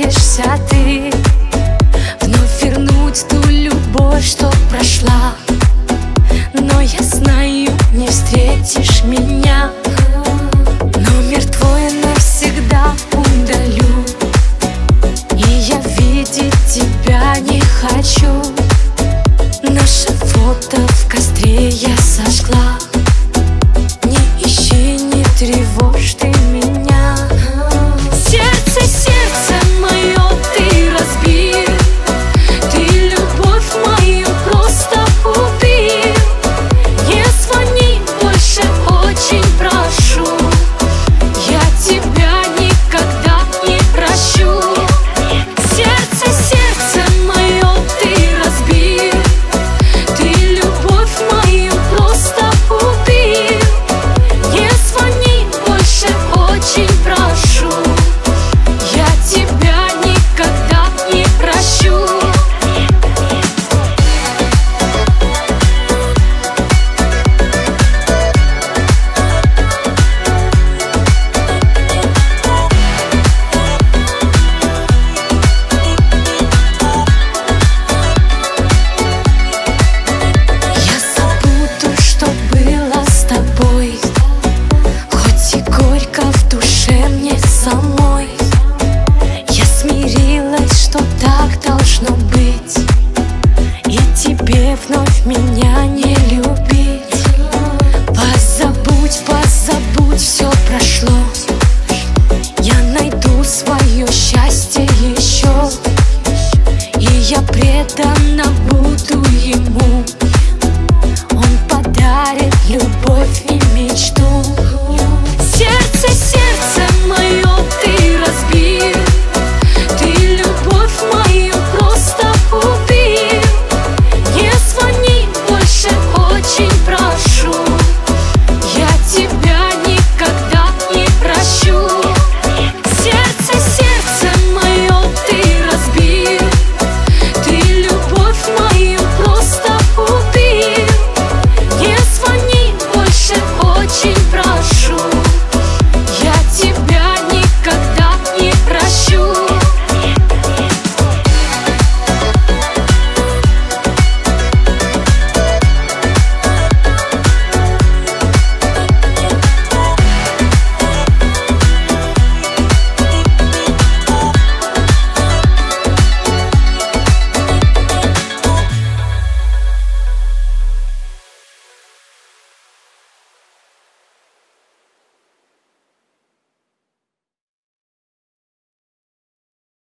пытаешься ты вновь вернуть ту любовь, что прошла. Но я знаю, не встретишь меня. Номер твой навсегда удалю, и я видеть тебя не хочу. Наше фото в костре я сожгла. Не ищи, не тревожь ты меня. Сердце, сердце мое ты разбил, ты любовь мою просто убил. Не звони больше, очень прошу, я тебя никогда не прощу. Сердце, сердце мое ты разбил, ты любовь мою просто убил. Не звони больше, очень прошу, я тебя никогда не прощу. Что так должно быть, и тебе вновь меня не любить. Позабудь, позабудь, все прошло. Я найду свое счастье еще, и я преданно буду ему.